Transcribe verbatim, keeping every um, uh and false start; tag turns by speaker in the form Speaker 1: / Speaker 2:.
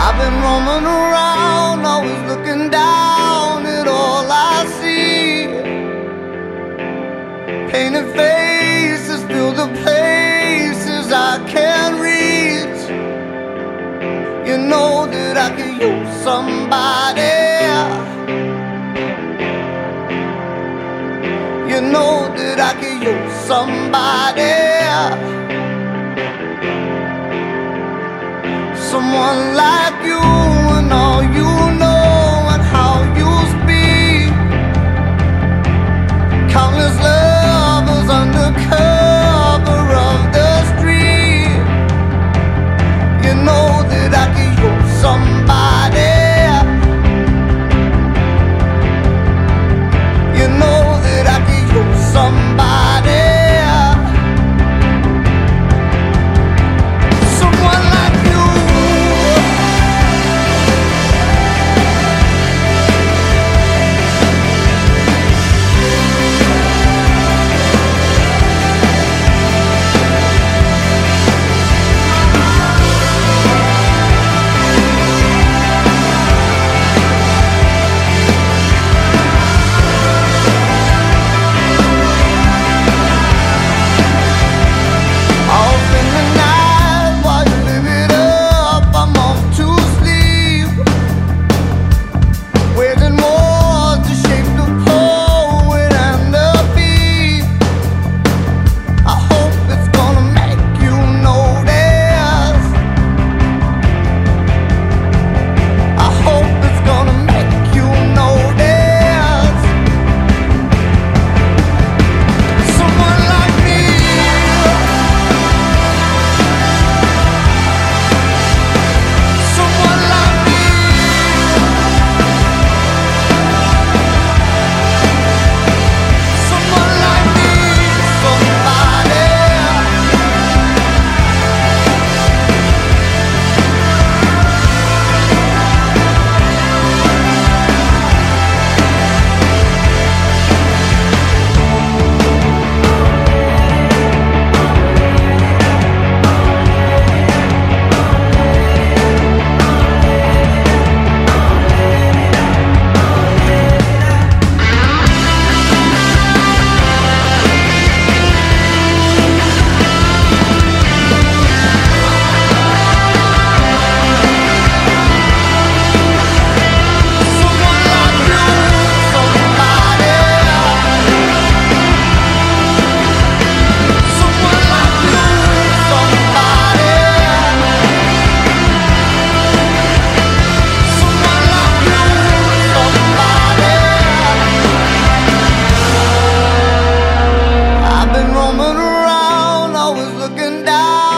Speaker 1: I've been roaming around, always looking down at all I see. Painted faces fill the places I can't reach. You know that I could use somebody. You know that I could use somebody. Someone like you and all you know and how you speak. Countless lovers under cover of the street. You know that I could use somebody. You know that I could use somebody. Someone like you. Roaming around, always looking down